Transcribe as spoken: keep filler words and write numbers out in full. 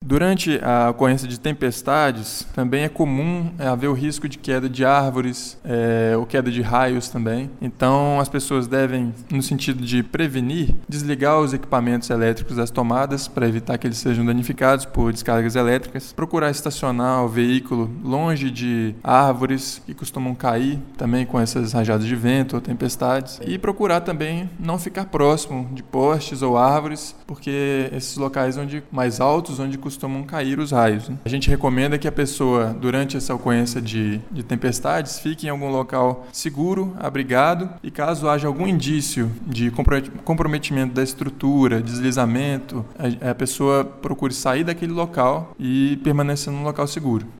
Durante a ocorrência de tempestades, também é comum haver o risco de queda de árvores, é, ou queda de raios também. Então, as pessoas devem, no sentido de prevenir, desligar os equipamentos elétricos das tomadas para evitar que eles sejam danificados por descargas elétricas, procurar estacionar o veículo longe de árvores que costumam cair também com essas rajadas de vento ou tempestades, e procurar também não ficar próximo de postes ou árvores, porque esses locais onde mais altos, onde costumam cair os raios, né? A gente recomenda que a pessoa, durante essa ocorrência de, de tempestades, fique em algum local seguro, abrigado, e caso haja algum indício de comprometimento da estrutura, deslizamento, a, a pessoa procure sair daquele local e permanecer num local seguro.